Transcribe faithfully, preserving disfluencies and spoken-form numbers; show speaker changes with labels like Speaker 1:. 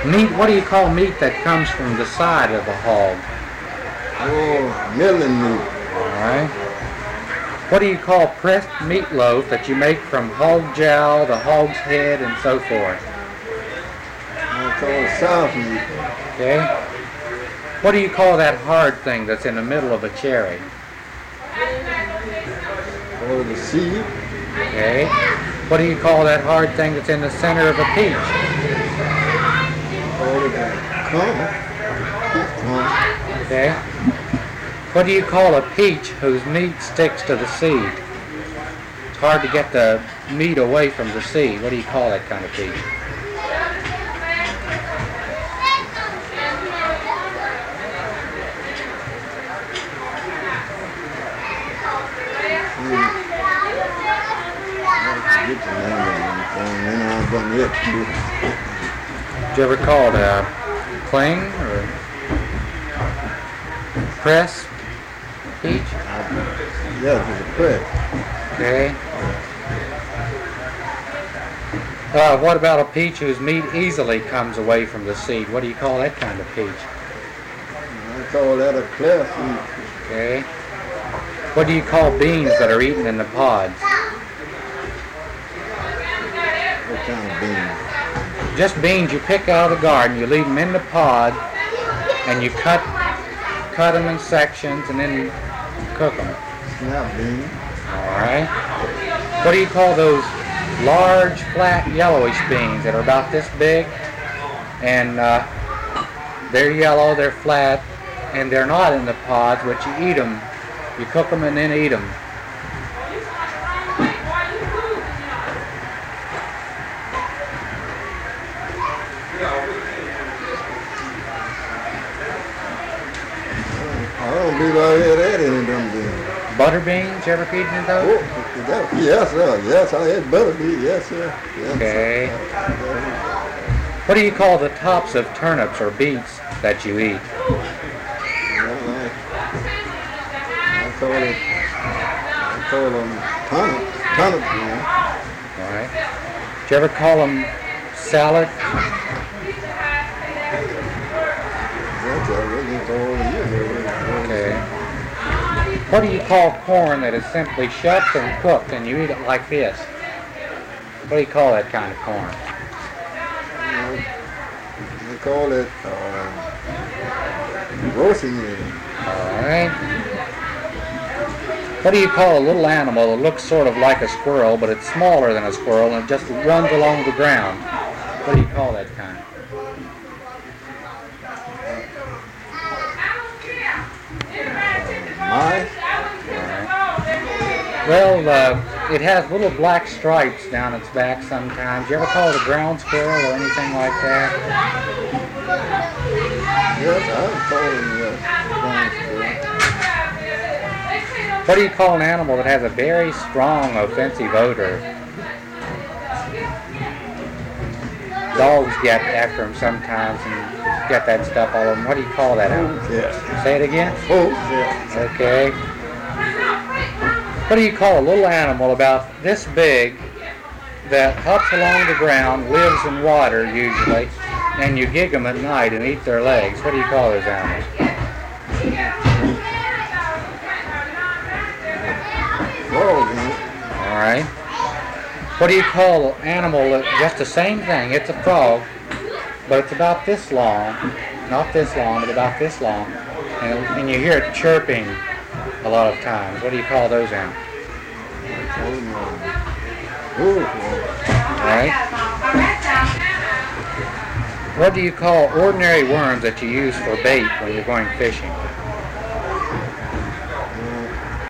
Speaker 1: Meat, what do you call meat that comes from the side of a hog?
Speaker 2: Oh, milling meat.
Speaker 1: Alright. What do you call pressed meatloaf that you make from hog jowl, the hog's head, and so forth?
Speaker 2: I call it soft meat.
Speaker 1: Okay. What do you call that hard thing that's in the middle of a cherry?
Speaker 2: Or the seed.
Speaker 1: Okay. What do you call that hard thing that's in the center of a peach?
Speaker 2: Or the comb. Comb.
Speaker 1: Okay. What do you call a peach whose meat sticks to the seed? It's hard to get the meat away from the seed. What do you call that kind of peach? Did you ever call it a cling or press peach?
Speaker 2: Yes, it's a press.
Speaker 1: Okay. Uh, what about a peach whose meat easily comes away from the seed? What do you call that kind of peach?
Speaker 2: I call that a cleft meat.
Speaker 1: Okay. What do you call beans that are eaten in the pods?
Speaker 2: What kind of beans?
Speaker 1: Just beans you pick out of the garden, you leave them in the pod, and you cut cut them in sections, and then you cook them.
Speaker 2: Snap beans.
Speaker 1: All right. What do you call those large, flat, yellowish beans that are about this big? And uh, they're yellow, they're flat, and they're not in the pods, but you eat them. You cook them and then eat them.
Speaker 2: I don't believe I had any of them beans.
Speaker 1: Butter beans, you ever feed them those?
Speaker 2: Oh, that, yes, sir. Yes, I had butter beans. Yes, sir. Yes,
Speaker 1: Okay.
Speaker 2: Sir.
Speaker 1: What do you call the tops of turnips or beets that you eat?
Speaker 2: Well, I, I call it, I call them turnip, turnip beans.
Speaker 1: All right. Do you ever call them salad?
Speaker 2: That's what I really call it.
Speaker 1: Okay. What do you call corn that is simply shucked and cooked and you eat it like this? What do you call that kind of corn?
Speaker 2: They call it uh, roasting it.
Speaker 1: Alright. What do you call a little animal that looks sort of like a squirrel, but it's smaller than a squirrel and it just runs along the ground? What do you call that kind?
Speaker 2: Mice?
Speaker 1: Well, uh, it has little black stripes down its back sometimes. You ever call it a ground squirrel or anything like that?
Speaker 2: Yes, I've called them yes.
Speaker 1: What do you call an animal that has a very strong offensive odor? Dogs get after them sometimes and get that stuff all over them. What do you call that animal?
Speaker 2: Yes.
Speaker 1: Say it again?
Speaker 2: Oh, yes.
Speaker 1: Okay. What do you call a little animal about this big that hops along the ground, lives in water usually, and you gig them at night and eat their legs? What do you call those animals?
Speaker 2: Frog,
Speaker 1: All right. What do you call an animal that, just the same thing, it's a frog, but it's about this long, not this long, but about this long, and, and you hear it chirping a lot of times. What do you call those animals?
Speaker 2: Oh,
Speaker 1: All right. What do you call ordinary worms that you use for bait when you're going fishing?